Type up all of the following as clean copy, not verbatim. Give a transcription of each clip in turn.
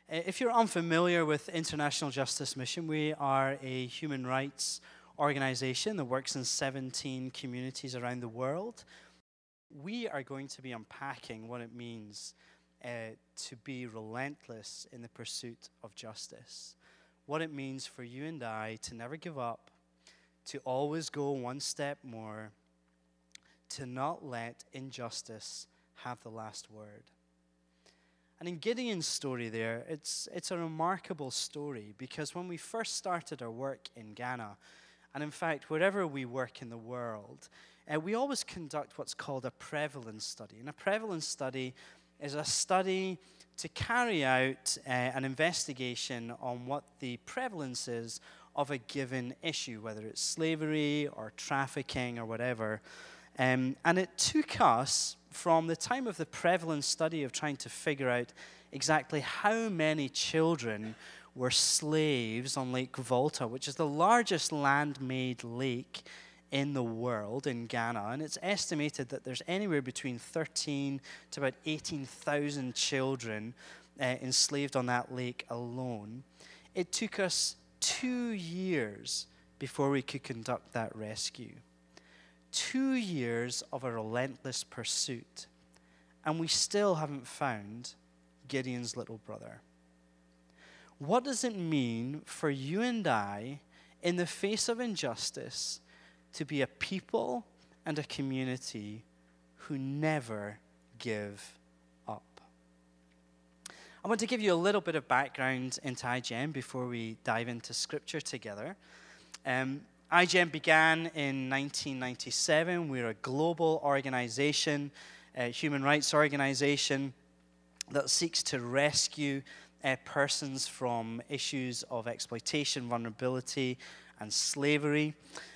If you're unfamiliar with International Justice Mission, we are a human rights organization that works in 17 communities around the world. We are going to be unpacking what it means to be relentless in the pursuit of justice. What it means for you and I to never give up, to always go one step more, to not let injustice have the last word. And in Gideon's story there, it's a remarkable story because when we first started our work in Ghana, and in fact, wherever we work in the world, we always conduct what's called a prevalence study. And a prevalence study is a study to carry out an investigation on what the prevalence is of a given issue, whether it's slavery or trafficking or whatever. And it took us, from the time of the prevalence study of trying to figure out exactly how many children were slaves on Lake Volta, which is the largest land-made lake in the world, in Ghana, and it's estimated that there's anywhere between 13 to about 18,000 children enslaved on that lake alone. It took us 2 years before we could conduct that rescue. 2 years of a relentless pursuit, and we still haven't found Gideon's little brother. What does it mean for you and I, in the face of injustice, to be a people and a community who never give up? I want to give you a little bit of background into IGM before we dive into Scripture together. IGM began in 1997. We're a global organization, a human rights organization that seeks to rescue persons from issues of exploitation, vulnerability, and slavery.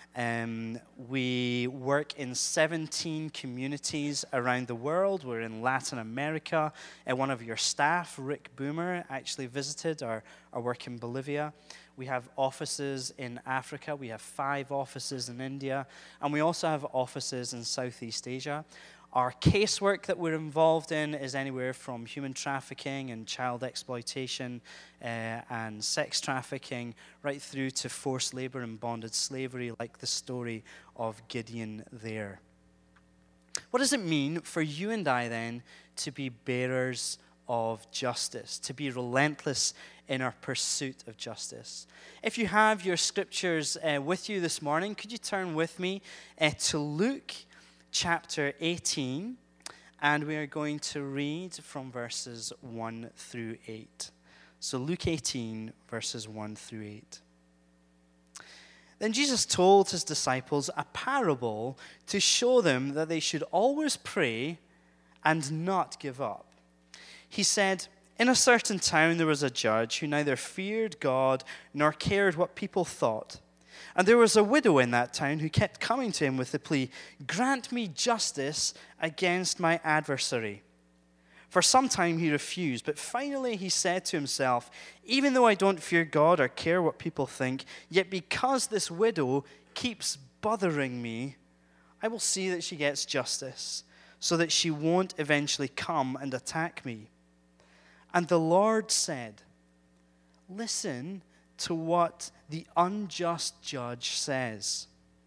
We work in 17 communities around the world. We're in Latin America. One of your staff, Rick Boomer, actually visited our work in Bolivia. We have offices in Africa. We have 5 offices in India. And we also have offices in Southeast Asia. Our casework that we're involved in is anywhere from human trafficking and child exploitation and sex trafficking right through to forced labor and bonded slavery, like the story of Gideon there. What does it mean for you and I then to be bearers of justice, to be relentless in our pursuit of justice? If you have your scriptures with you this morning, could you turn with me to Luke chapter 18, and we are going to read from verses 1 through 8. So Luke 18, verses 1 through 8. Then Jesus told his disciples a parable to show them that they should always pray and not give up. He said, "In a certain town there was a judge who neither feared God nor cared what people thought. And there was a widow in that town who kept coming to him with the plea, 'Grant me justice against my adversary.' For some time he refused, but finally he said to himself, 'Even though I don't fear God or care what people think, yet because this widow keeps bothering me, I will see that she gets justice, so that she won't eventually come and attack me.' And the Lord said, 'Listen to what the unjust judge says.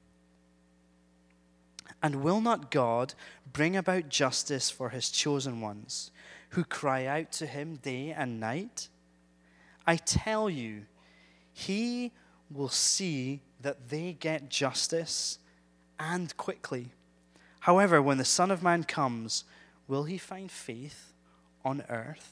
And will not God bring about justice for his chosen ones, who cry out to him day and night? I tell you, he will see that they get justice, and quickly. However, when the Son of Man comes, will he find faith on earth?"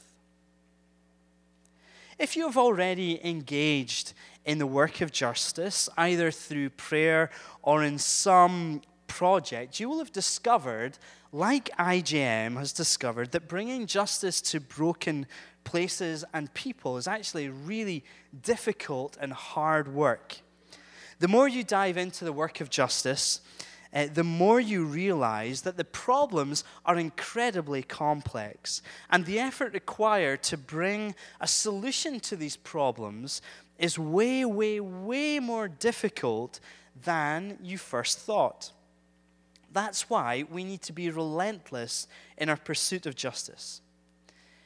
If you have already engaged in the work of justice, either through prayer or in some project, you will have discovered, like IGM has discovered, that bringing justice to broken places and people is actually really difficult and hard work. The more you dive into the work of justice, the more you realize that the problems are incredibly complex, and the effort required to bring a solution to these problems is way, way, way more difficult than you first thought. That's why we need to be relentless in our pursuit of justice.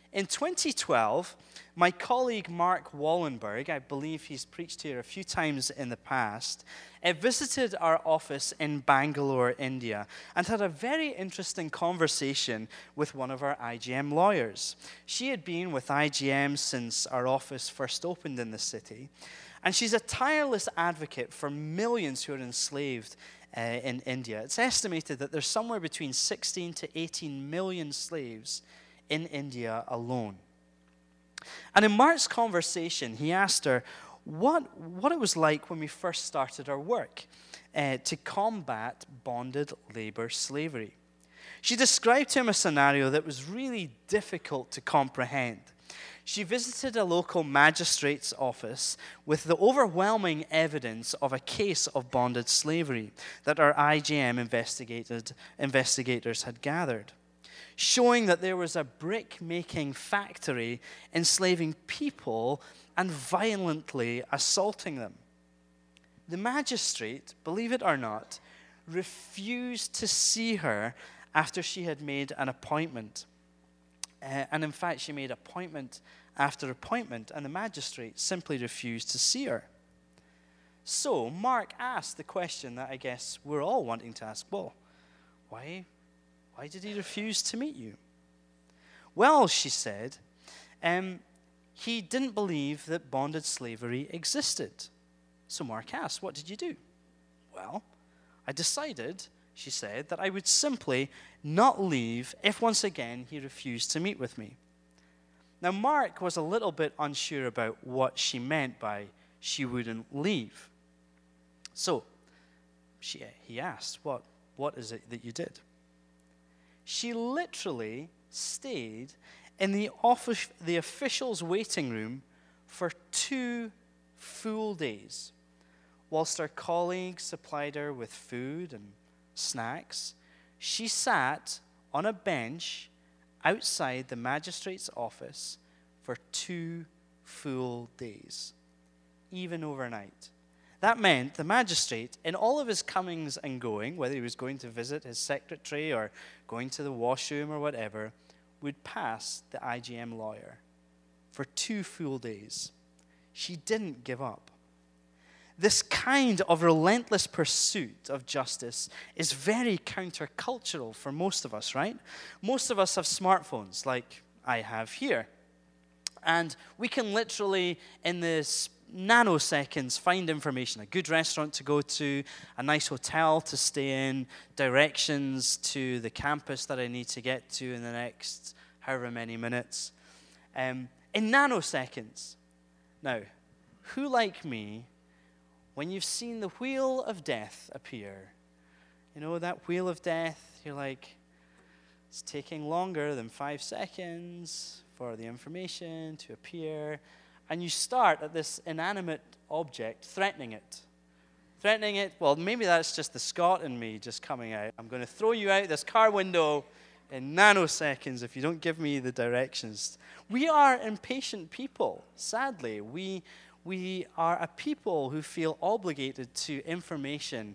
In 2012, my colleague Mark Wallenberg, I believe he's preached here a few times in the past, visited our office in Bangalore, India, and had a very interesting conversation with one of our IGM lawyers. She had been with IGM since our office first opened in the city, and she's a tireless advocate for millions who are enslaved in India. It's estimated that there's somewhere between 16 to 18 million slaves in India alone. And in Mark's conversation, he asked her what it was like when we first started our work to combat bonded labor slavery. She described to him a scenario that was really difficult to comprehend. She visited a local magistrate's office with the overwhelming evidence of a case of bonded slavery that our IGM investigators had gathered, showing that there was a brick-making factory enslaving people and violently assaulting them. The magistrate, believe it or not, refused to see her after she had made an appointment. And in fact, she made appointment after appointment, and the magistrate simply refused to see her. So Mark asked the question that I guess we're all wanting to ask, well, why did he refuse to meet you? Well, she said, he didn't believe that bonded slavery existed. So Mark asked, what did you do? Well, I decided, she said, that I would simply not leave if once again he refused to meet with me. Now, Mark was a little bit unsure about what she meant by she wouldn't leave. So he asked, what is it that you did? She literally stayed in the official's waiting room for 2 full days, whilst her colleagues supplied her with food and snacks. She sat on a bench outside the magistrate's office for 2 full days, even overnight. That meant the magistrate, in all of his comings and going, whether he was going to visit his secretary or going to the washroom or whatever, would pass the IGM lawyer for 2 full days. She didn't give up. This kind of relentless pursuit of justice is very countercultural for most of us, right? Most of us have smartphones like I have here. And we can literally, in this nanoseconds, find information, a good restaurant to go to, a nice hotel to stay in, directions to the campus that I need to get to in the next however many minutes. In nanoseconds. Now, who like me, when you've seen the wheel of death appear, you know, that wheel of death, you're like, it's taking longer than 5 seconds for the information to appear, and you start at this inanimate object, threatening it. Threatening it, well, maybe that's just the Scot in me just coming out. I'm going to throw you out this car window in nanoseconds if you don't give me the directions. We are impatient people, sadly. We are a people who feel obligated to information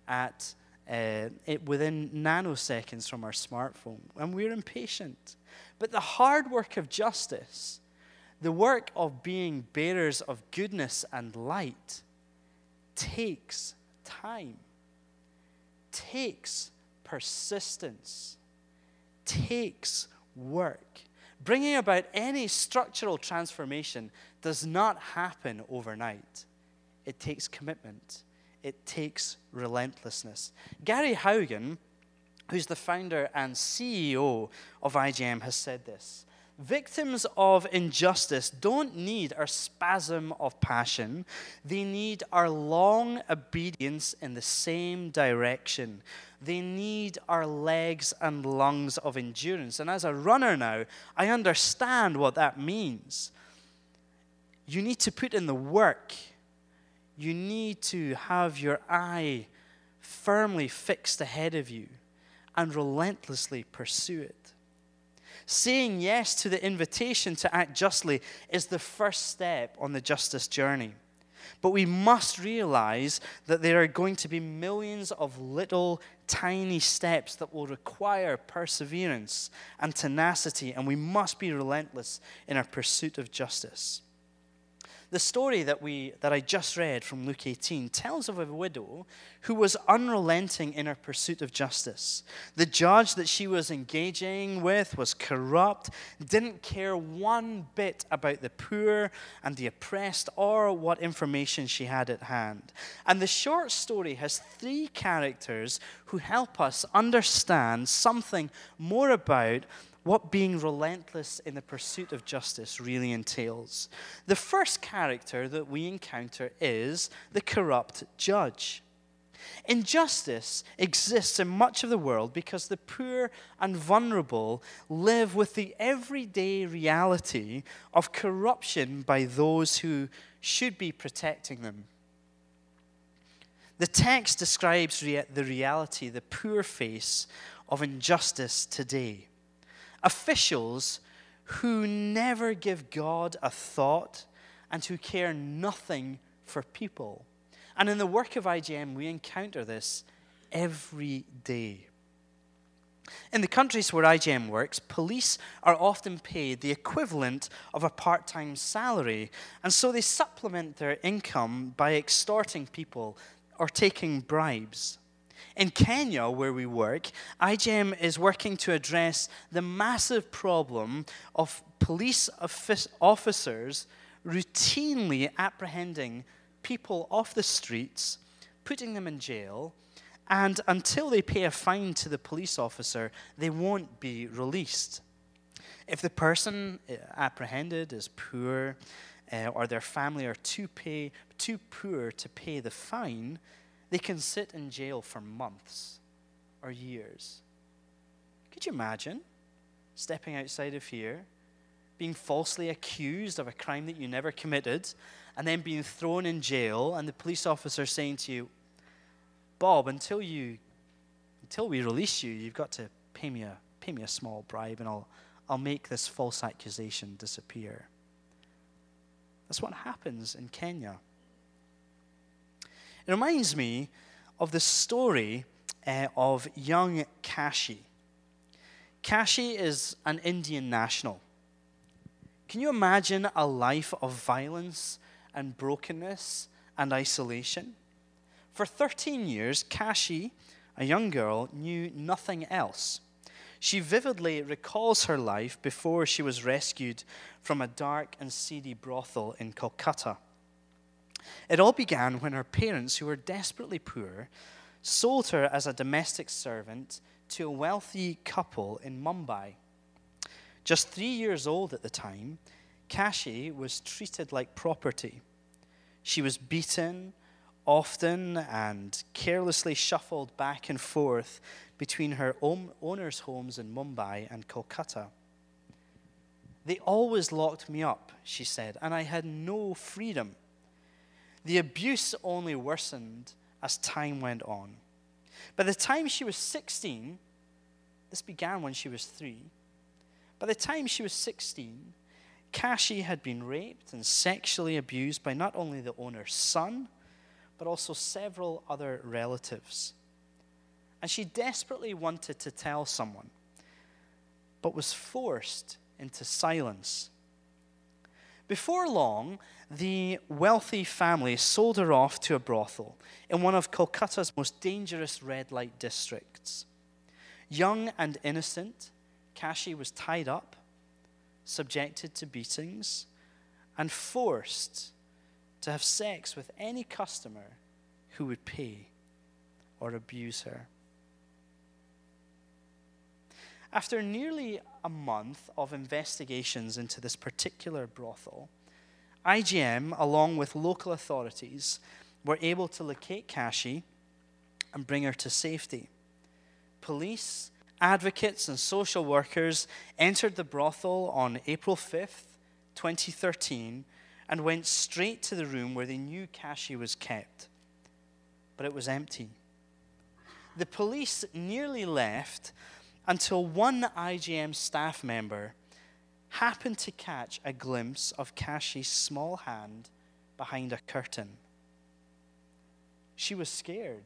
within nanoseconds from our smartphone, and we're impatient. But the hard work of justice, the work of being bearers of goodness and light, takes time, takes persistence, takes work. Bringing about any structural transformation does not happen overnight. It takes commitment. It takes relentlessness. Gary Haugen, who's the founder and CEO of IGM, has said this: victims of injustice don't need our spasm of passion. They need our long obedience in the same direction. They need our legs and lungs of endurance. And as a runner now, I understand what that means. You need to put in the work. You need to have your eye firmly fixed ahead of you and relentlessly pursue it. Saying yes to the invitation to act justly is the first step on the justice journey. But we must realize that there are going to be millions of little tiny steps that will require perseverance and tenacity, and we must be relentless in our pursuit of justice. The story that I just read from Luke 18 tells of a widow who was unrelenting in her pursuit of justice. The judge that she was engaging with was corrupt, didn't care one bit about the poor and the oppressed or what information she had at hand. And the short story has three characters who help us understand something more about what being relentless in the pursuit of justice really entails. The first character that we encounter is the corrupt judge. Injustice exists in much of the world because the poor and vulnerable live with the everyday reality of corruption by those who should be protecting them. The text describes the reality the poor face of injustice today. Officials who never give God a thought and who care nothing for people. And in the work of IJM, we encounter this every day. In the countries where IJM works, police are often paid the equivalent of a part-time salary, and so they supplement their income by extorting people or taking bribes. In Kenya, where we work, IJM is working to address the massive problem of police officers routinely apprehending people off the streets, putting them in jail, and until they pay a fine to the police officer, they won't be released. If the person apprehended is poor or their family are too poor to pay the fine, they can sit in jail for months or years. Could you imagine stepping outside of here, being falsely accused of a crime that you never committed, and then being thrown in jail, and the police officer saying to you, Bob, until we release you, you've got to pay me a small bribe, and I'll make this false accusation disappear. That's what happens in Kenya. It reminds me of the story of young Kashi. Kashi is an Indian national. Can you imagine a life of violence and brokenness and isolation? For 13 years, Kashi, a young girl, knew nothing else. She vividly recalls her life before she was rescued from a dark and seedy brothel in Kolkata. It all began when her parents, who were desperately poor, sold her as a domestic servant to a wealthy couple in Mumbai. Just 3 years old at the time, Kashi was treated like property. She was beaten often and carelessly shuffled back and forth between her owners' homes in Mumbai and Kolkata. They always locked me up, she said, and I had no freedom. The abuse only worsened as time went on. By the time she was 16, this began when she was 3. By the time she was 16, Kashi had been raped and sexually abused by not only the owner's son, but also several other relatives. And she desperately wanted to tell someone, but was forced into silence. Before long, the wealthy family sold her off to a brothel in one of Kolkata's most dangerous red light districts. Young and innocent, Kashi was tied up, subjected to beatings, and forced to have sex with any customer who would pay or abuse her. After nearly a month of investigations into this particular brothel, IJM, along with local authorities, were able to locate Kashi and bring her to safety. Police, advocates, and social workers entered the brothel on April 5th, 2013, and went straight to the room where they knew Kashi was kept. But it was empty. The police nearly left until one IJM staff member happened to catch a glimpse of Kashi's small hand behind a curtain. She was scared.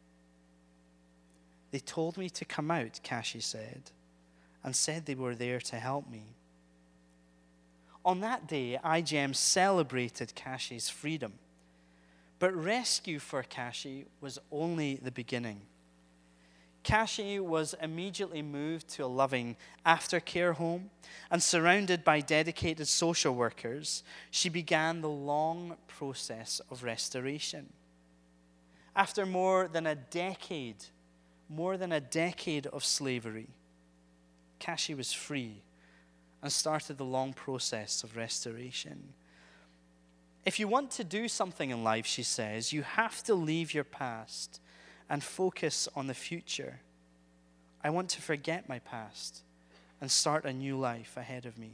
They told me to come out, Kashi said, and said they were there to help me. On that day, IGM celebrated Kashi's freedom. But rescue for Kashi was only the beginning. Kashi was immediately moved to a loving aftercare home, and surrounded by dedicated social workers, she began the long process of restoration. After more than a decade of slavery, Kashi was free and started the long process of restoration. If you want to do something in life, she says, you have to leave your past and focus on the future. I want to forget my past and start a new life ahead of me.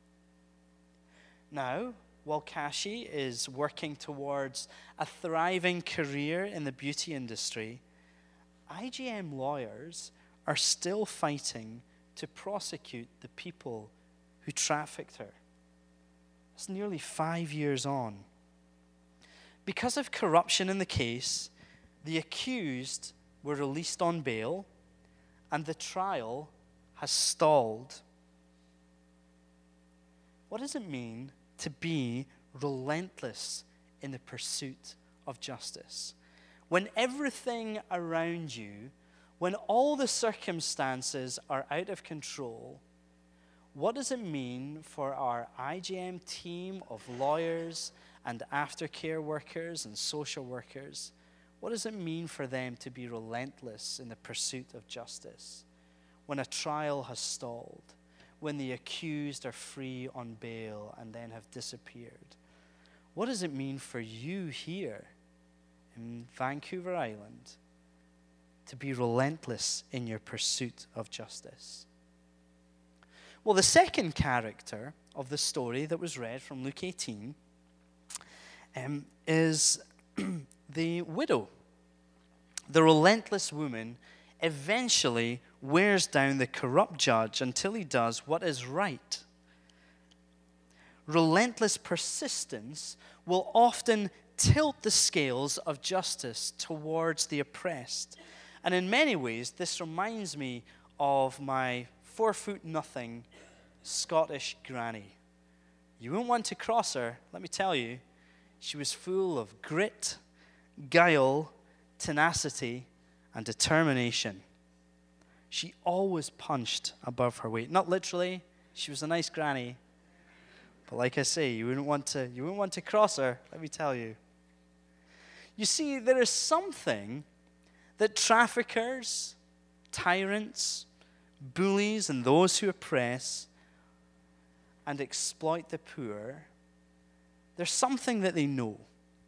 Now, while Kashi is working towards a thriving career in the beauty industry, IGM lawyers are still fighting to prosecute the people who trafficked her. It's nearly 5 years on. Because of corruption in the case, the accused were released on bail, and the trial has stalled. What does it mean to be relentless in the pursuit of justice? When everything around you, when all the circumstances are out of control, what does it mean for our IGM team of lawyers and aftercare workers and social workers? What does it mean for them to be relentless in the pursuit of justice when a trial has stalled, when the accused are free on bail and then have disappeared? What does it mean for you here in Vancouver Island to be relentless in your pursuit of justice? Well, the second character of the story that was read from Luke 18 is the widow. The relentless woman eventually wears down the corrupt judge until he does what is right. Relentless persistence will often tilt the scales of justice towards the oppressed. And in many ways, this reminds me of my 4'0" Scottish granny. You wouldn't want to cross her, let me tell you. She was full of grit, guile, tenacity, and determination. She always punched above her weight. Not literally, she was a nice granny. But like I say, you wouldn't want to cross her, let me tell you. You see, there is something that traffickers, tyrants, bullies, and those who oppress and exploit the poor, there's something that they know.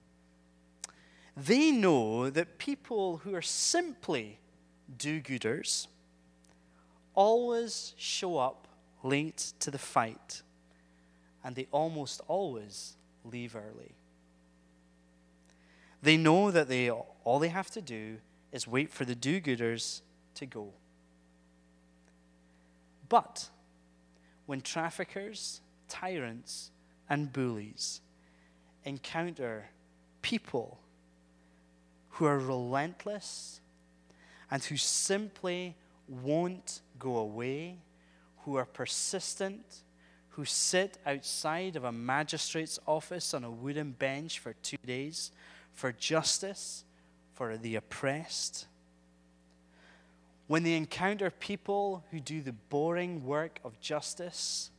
They know that people who are simply do-gooders always show up late to the fight, and they almost always leave early. They know that all they have to do is wait for the do-gooders to go. But when traffickers, tyrants, and bullies encounter people who are relentless and who simply won't go away, who are persistent, who sit outside of a magistrate's office on a wooden bench for 2 days for justice, for the oppressed. When they encounter people who do the boring work of justice,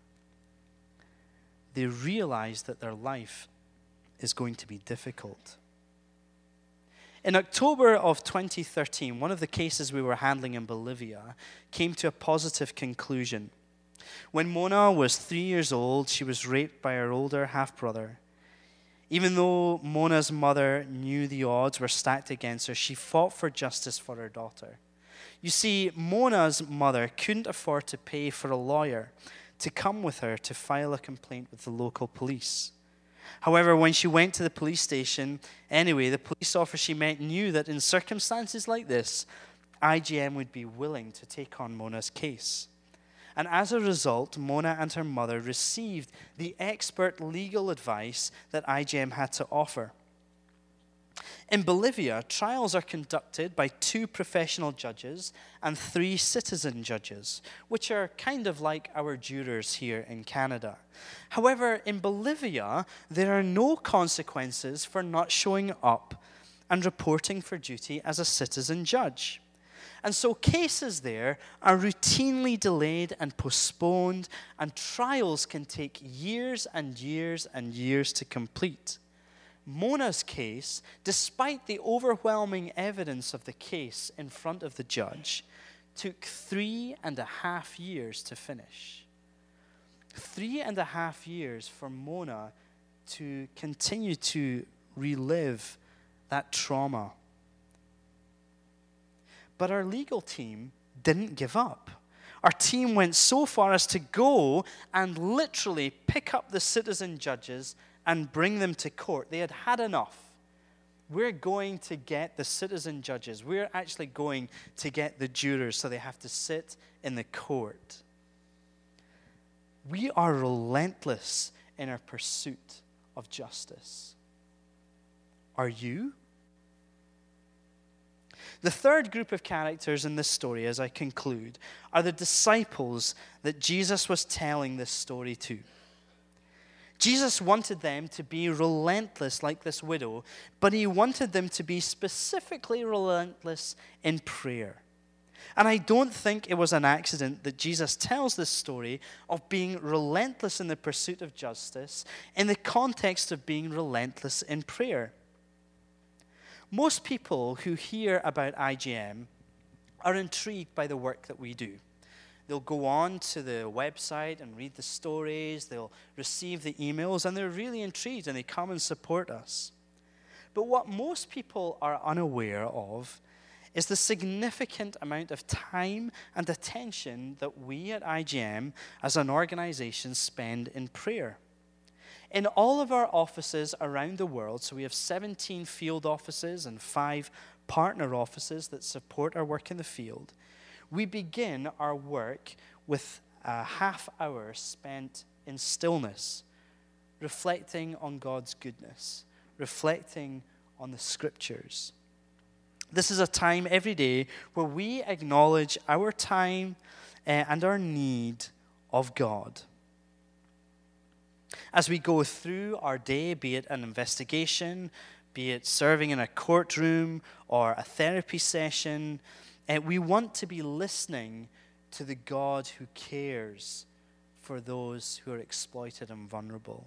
they realize that their life is going to be difficult. In October of 2013, one of the cases we were handling in Bolivia came to a positive conclusion. When Mona was 3 years old, she was raped by her older half-brother. Even though Mona's mother knew the odds were stacked against her, she fought for justice for her daughter. You see, Mona's mother couldn't afford to pay for a lawyer to come with her to file a complaint with the local police. However, when she went to the police station anyway, the police officer she met knew that in circumstances like this, IGM would be willing to take on Mona's case. And as a result, Mona and her mother received the expert legal advice that IJM had to offer. In Bolivia, trials are conducted by 2 professional judges and 3 citizen judges, which are kind of like our jurors here in Canada. However, in Bolivia, there are no consequences for not showing up and reporting for duty as a citizen judge. And so cases there are routinely delayed and postponed, and trials can take years and years and years to complete. Mona's case, despite the overwhelming evidence of the case in front of the judge, took 3.5 years to finish. 3.5 years for Mona to continue to relive that trauma. But our legal team didn't give up. Our team went so far as to go and literally pick up the citizen judges and bring them to court. They had had enough. We're going to get the citizen judges. We're actually going to get the jurors so they have to sit in the court. We are relentless in our pursuit of justice. Are you? The third group of characters in this story, as I conclude, are the disciples that Jesus was telling this story to. Jesus wanted them to be relentless like this widow, but he wanted them to be specifically relentless in prayer. And I don't think it was an accident that Jesus tells this story of being relentless in the pursuit of justice in the context of being relentless in prayer. Most people who hear about IJM are intrigued by the work that we do. They'll go on to the website and read the stories, they'll receive the emails, and they're really intrigued and they come and support us. But what most people are unaware of is the significant amount of time and attention that we at IJM as an organization spend in prayer. In all of our offices around the world, so we have 17 field offices and 5 partner offices that support our work in the field, we begin our work with a half hour spent in stillness, reflecting on God's goodness, reflecting on the scriptures. This is a time every day where we acknowledge our time and our need of God. As we go through our day, be it an investigation, be it serving in a courtroom or a therapy session, we want to be listening to the God who cares for those who are exploited and vulnerable.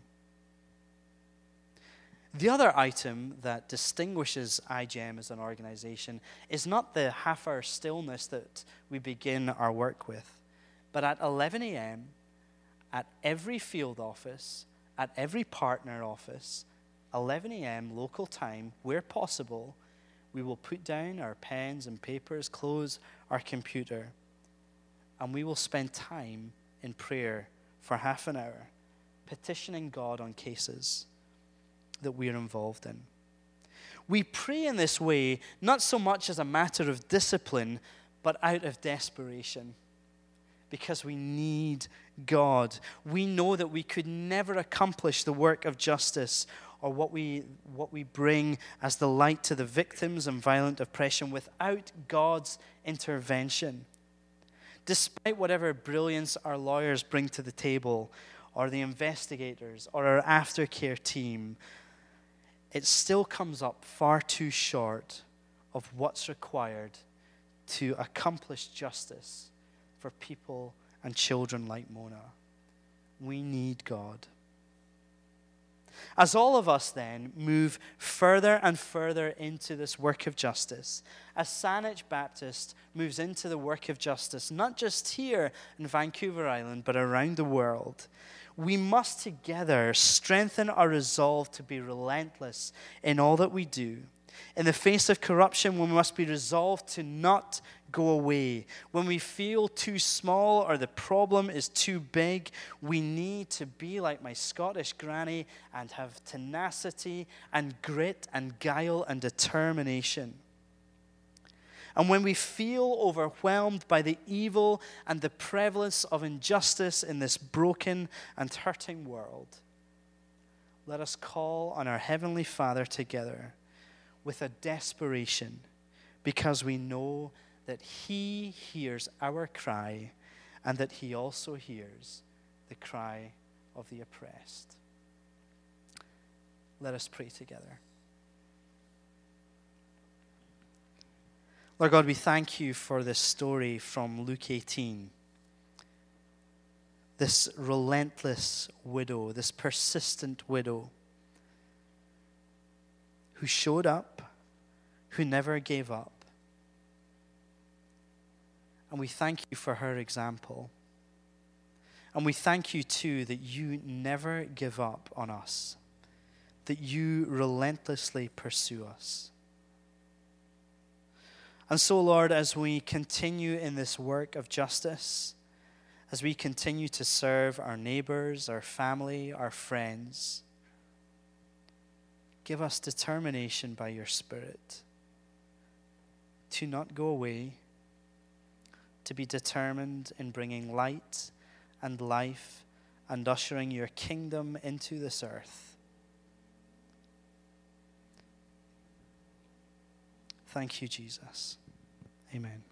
The other item that distinguishes IJM as an organization is not the half-hour stillness that we begin our work with, but at 11 a.m., at every field office, at every partner office, 11 a.m. local time, where possible, we will put down our pens and papers, close our computer, and we will spend time in prayer for half an hour, petitioning God on cases that we are involved in. We pray in this way, not so much as a matter of discipline, but out of desperation, because we need God. We know that we could never accomplish the work of justice or what we bring as the light to the victims of violent oppression without God's intervention. Despite whatever brilliance our lawyers bring to the table, or the investigators, or our aftercare team, it still comes up far too short of what's required to accomplish justice for people and children like Mona. We need God. As all of us then move further and further into this work of justice, as Saanich Baptist moves into the work of justice, not just here in Vancouver Island, but around the world, we must together strengthen our resolve to be relentless in all that we do. In the face of corruption, we must be resolved to not go away. When we feel too small or the problem is too big, we need to be like my Scottish granny and have tenacity and grit and guile and determination. And when we feel overwhelmed by the evil and the prevalence of injustice in this broken and hurting world, let us call on our Heavenly Father together with a desperation, because we know that He hears our cry and that He also hears the cry of the oppressed. Let us pray together. Lord God, we thank you for this story from Luke 18. This relentless widow, this persistent widow who showed up, who never gave up. And we thank you for her example. And we thank you too that you never give up on us, that you relentlessly pursue us. And so, Lord, as we continue in this work of justice, as we continue to serve our neighbors, our family, our friends, give us determination by your Spirit to not go away, to be determined in bringing light and life and ushering your kingdom into this earth. Thank you, Jesus. Amen.